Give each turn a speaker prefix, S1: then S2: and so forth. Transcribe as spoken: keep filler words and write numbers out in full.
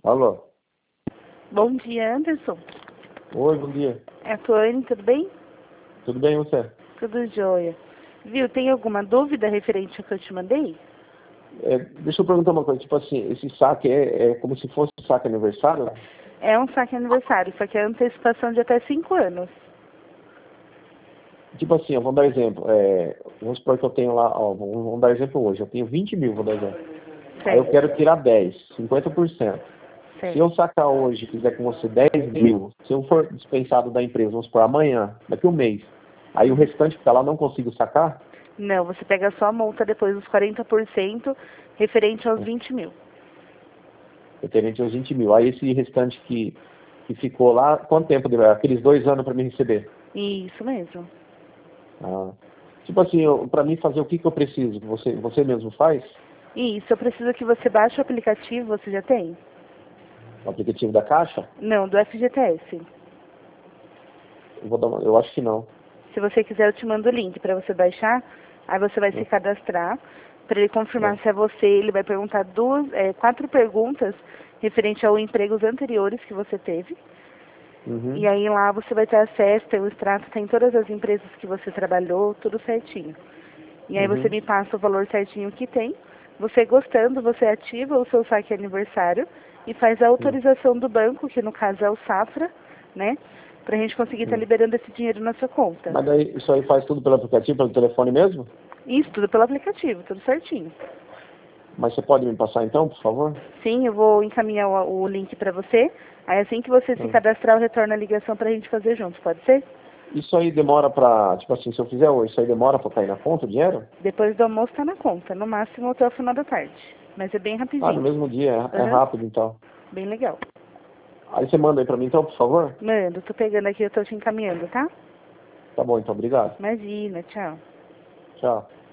S1: Alô?
S2: Bom dia, Anderson.
S1: Oi, bom dia.
S2: É a Tuane, tudo bem?
S1: Tudo bem, e você?
S2: Tudo jóia. Viu, tem alguma dúvida referente ao que eu te mandei?
S1: É, deixa eu perguntar uma coisa, tipo assim, esse saque é, é como se fosse saque aniversário?
S2: É um saque aniversário, só que é antecipação de até cinco anos.
S1: Tipo assim, eu vou dar exemplo. É, vamos supor que eu tenho lá, ó, vamos, vamos dar exemplo hoje, eu tenho vinte mil, vou dar exemplo. Aí eu
S2: Certo,
S1: quero tirar dez, cinquenta por cento. Se
S2: certo.
S1: eu sacar hoje e fizer com você dez mil, se eu for dispensado da empresa, vamos supor, amanhã, daqui a um mês, aí o restante que tá lá não consigo sacar?
S2: Não, você pega só a multa depois dos quarenta por cento referente aos vinte mil.
S1: Referente aos vinte mil. Aí esse restante que, que ficou lá, quanto tempo demora? Aqueles dois anos para me receber?
S2: Isso mesmo.
S1: Ah. Tipo assim, para mim fazer o que, que eu preciso? Você, você mesmo faz?
S2: Isso, eu preciso que você baixe o aplicativo, você já tem?
S1: O aplicativo da Caixa?
S2: Não, do F G T S.
S1: Eu, vou dar uma, eu acho que não.
S2: Se você quiser, eu te mando o link para você baixar. Aí você vai se
S1: Hum,
S2: cadastrar. Para ele confirmar
S1: hum,
S2: se é você, ele vai perguntar duas, é, quatro perguntas referente aos empregos anteriores que você teve. E
S1: Uhum,
S2: aí lá você vai ter acesso, tem o extrato, tem todas as empresas que você trabalhou, tudo certinho. E aí você
S1: uhum,
S2: me passa o valor certinho que tem. Você gostando, você ativa o seu saque aniversário e faz a
S1: hum,
S2: autorização do banco, que no caso é o Safra, né? Pra gente conseguir estar
S1: hum.
S2: liberando esse dinheiro na sua conta.
S1: Mas daí isso aí faz tudo pelo aplicativo, pelo telefone mesmo?
S2: Isso, tudo pelo aplicativo, tudo certinho.
S1: Mas você pode me passar então, por favor?
S2: Sim, eu vou encaminhar o, o link pra você. Aí assim que você se
S1: Hum.
S2: cadastrar, eu retorno a ligação pra gente fazer juntos, pode ser?
S1: Isso aí demora pra, tipo assim, se eu fizer hoje, isso aí demora pra cair na conta o dinheiro?
S2: Depois do almoço tá na conta, no máximo até o final da tarde. Mas é bem
S1: Ah, no
S2: rapidinho.
S1: mesmo dia, é, é
S2: Aham,
S1: rápido então.
S2: bem legal.
S1: Aí você manda aí pra mim então, por favor?
S2: Mando, tô pegando aqui, eu tô te encaminhando, tá?
S1: Tá bom, então, obrigado.
S2: Imagina, tchau.
S1: Tchau.